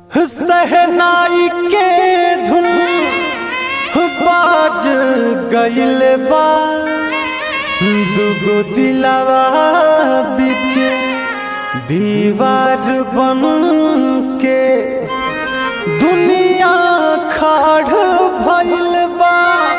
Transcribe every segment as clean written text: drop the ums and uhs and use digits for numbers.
सहनाई के धुन बाज गइल बा, दुगो दिलवा बीच दीवार बन के दुनिया खाड़ भइल बा।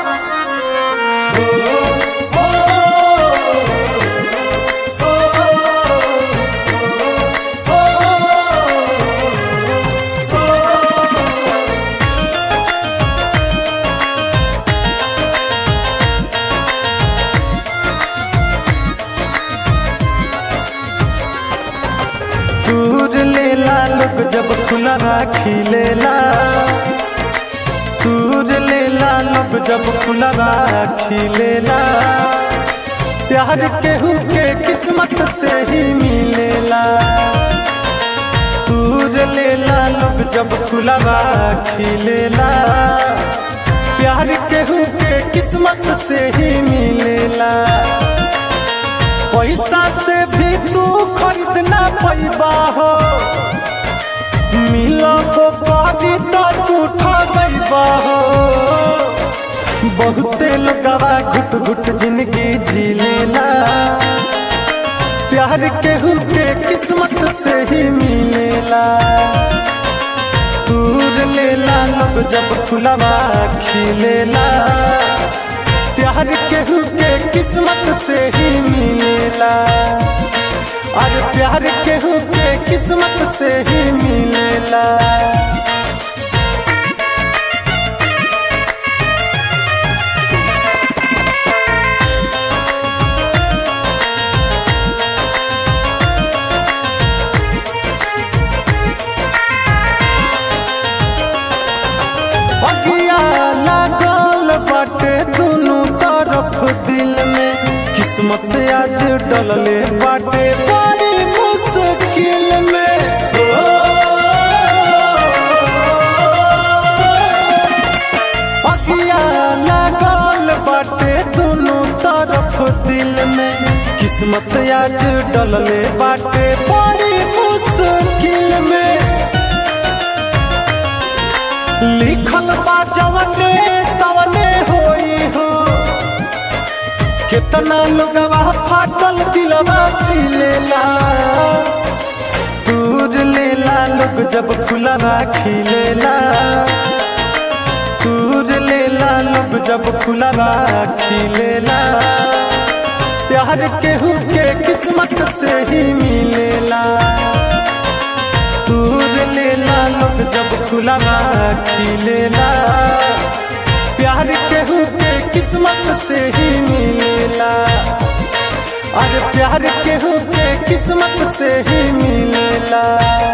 दूर लेला लोग जब खुला खिलेला, दूर लेला लोग जब खुला खिलेला, प्यार केहू के किस्मत से ही मिलेला। दूर लेला लोग जब खुला खिलेला, प्यार केहू के किस्मत से ही मिलेला। पैसा से भी तू खरीद ना पैबा हो, मिला को पारी तो तू ठगैबा हो। बहुते लोगवा घुट घुट जिंदगी जी लेला, प्यार केहू के किस्मत से ही मिलेला। दूर लेला लोग जब खुलवा खिलेला, प्यार केहू के किस्मत से ही मिलेला। अरे प्यार केहू के किस्मत से ही मिलेला। बाटे दोनों तरफ दिल में, किस्मत आज डलले बाटे बड़ी मुश्किल में। अगिया लागल बाटे दोनों तरफ दिल में, किस्मत आज डलले बाटे बड़ी मुश्किल में। लिखल बा जवने तवने होई हो, कितना लोगवा फाटल दिलवा सिलेला। दूर लेला लोग जब खुलवा खिलेला, दूर लेला लोग जब खुलवा खिलेला, प्यार केहू के किस्मत से ही मिलेला। दूर लेला लोग जब खुलवा खिलेला, प्यार केहू के किस्मत से ही मिलेला। अरे प्यार केहू के किस्मत से ही मिलेला।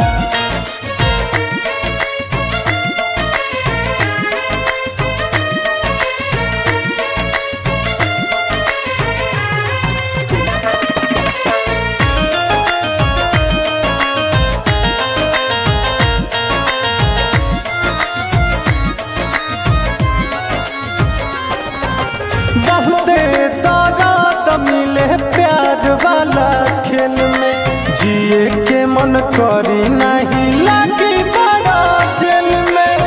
बहुते दर्द मिले प्यार वाला खेल में, जिए के मन करी नहीं लगी बड़ा जेल में।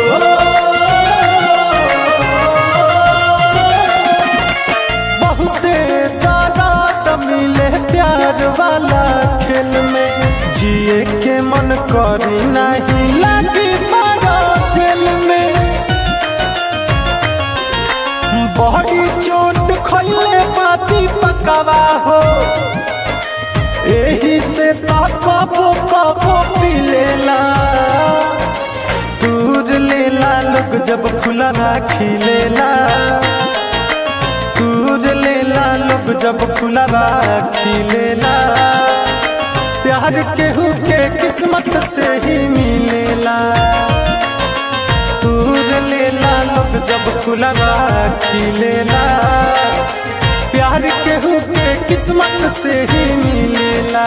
बहुते दर्द मिले प्यार वाला खेल में, जिए के मन करी नहीं लगी बड़ा जेल में। बड़ी चोट खइले बाती पकावा हो, एही से तो कबो कबो पिलेला। दूर लेला लोग जब खुलवा खिलेला, दूर लेला लोग जब खुलवा खिलेला, प्यार केहू के किस्मत से ही मिलेला। दूर लेला लोग जब खुलवा खिलेला, प्यार केहू के किस्मत से ही मिलेला।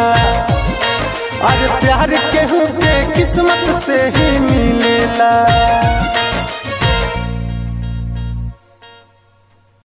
अरे प्यार केहू के किस्मत से ही मिलेला।